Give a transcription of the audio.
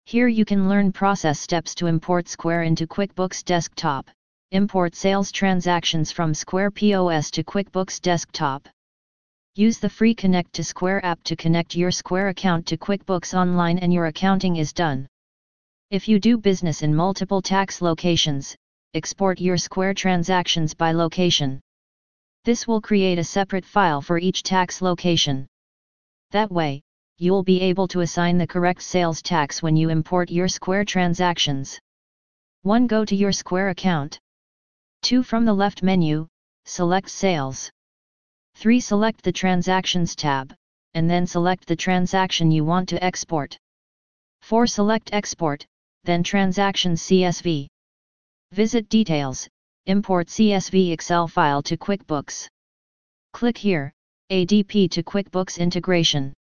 Here you can learn process steps to import Square into QuickBooks Desktop. Import sales transactions from Square POS to QuickBooks Desktop. Use the free Connect to Square app to connect your Square account to QuickBooks Online and your accounting is done. If you do business in multiple tax locations, export your Square transactions by location. This will create a separate file for each tax location. That way, you'll be able to assign the correct sales tax when you import your Square transactions. 1. Go to your Square account. 2. From the left menu, select Sales. 3. Select the Transactions tab, and then select the transaction you want to export. 4. Select Export, then Transactions CSV. Visit Details, import CSV Excel file to QuickBooks. Click here, ADP to QuickBooks Integration.